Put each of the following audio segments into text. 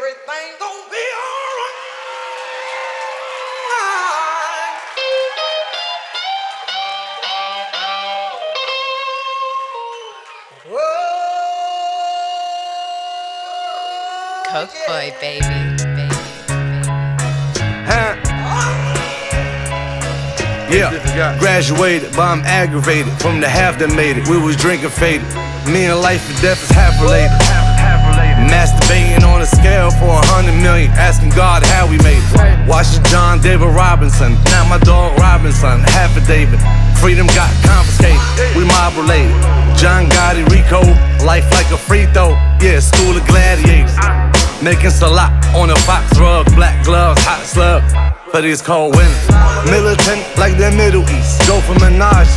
everything gonna be alright. Coke boy, baby. Yeah, graduated, but I'm aggravated from the half that made it. We was drinking faded. Me and life and death is half related. Masturbating on a scale for 100 million, asking God how we made it. Watching John David Robinson, now my dog Robinson, half a David. Freedom got confiscated, we mob related. John Gotti, Rico, life like a free throw. Yeah, school of gladiators. Making salat on a fox rug, black gloves, hot slug. For these cold winters. Militant like the Middle East. Go for Minaj,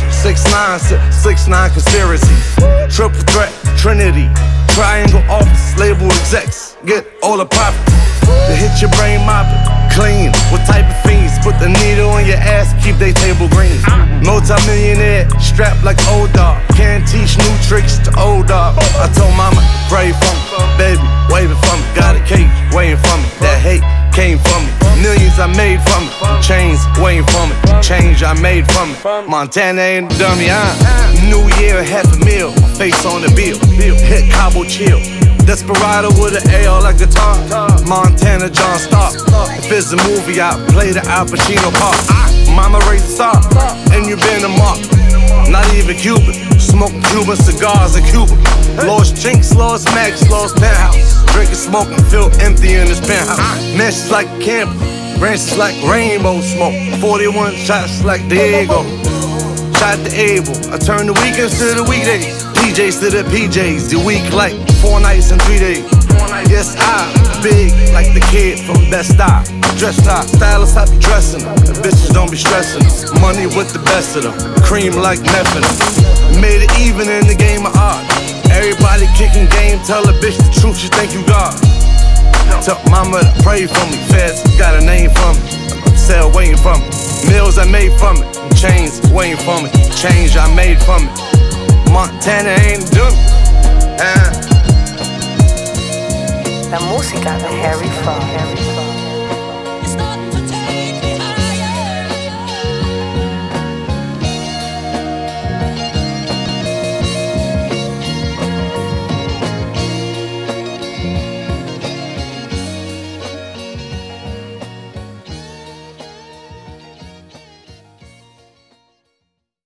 6'9", conspiracies. Triple threat, Trinity. Triangle office, label execs. Get all the profit. To hit your brain mopping. Clean, what type of fiends? Put the needle in your ass, keep they table green. Multi-millionaire, strapped like old dog. Can't teach new tricks to old dog. I told mama, pray for me. Baby, waving for me. Got a cake, waiting for me. That hate came from me. Millions I made from it. Chains waiting for me. Change I made from it. Montana ain't a dummy, New Year, $500,000. Face on the bill. Hit Cabo chill. Desperado with an AR like guitar. Montana John Stark. If it's a movie, I play the Al Pacino part. Mama raised a star, and you been a mark. Not even Cuban. Smoking Cuban cigars in Cuba. Lost Jinx, lost Max, lost Penthouse. Drinking, smoking, feel empty in this penthouse. Mansions like a camper, branches like rainbow smoke. 41 shots like Diego. Shot to Abel. I turn the weekends to the weekdays. PJs to the PJs. The week like 4 nights and 3 days. Yes, I'm big like the kid from Best Style. Dressed up, stylists, I be dressing them. The bitches don't be stressing them. Money with the best of them. Cream like methanol. Made it even in the game of art. Everybody kicking game, tell a bitch the truth, she think you God. Tell mama to pray for me. Feds got a name for me. Sell waiting for me. Meals I made from it. Chains waiting for me. Change I made from it. Montana ain't doing it. La música de Harry Fraud.